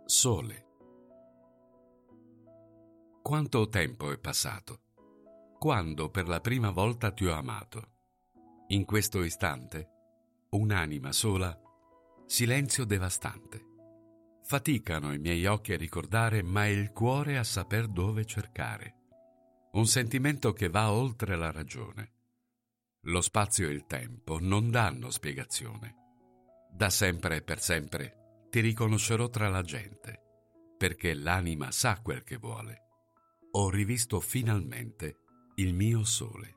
Sole. Quanto tempo è passato? Quando per la prima volta ti ho amato? In questo istante, un'anima sola, silenzio devastante. Faticano i miei occhi a ricordare, ma è il cuore a saper dove cercare. Un sentimento che va oltre la ragione. Lo spazio e il tempo non danno spiegazione. Da sempre e per sempre ti riconoscerò tra la gente, perché l'anima sa quel che vuole. Ho rivisto finalmente il mio sole.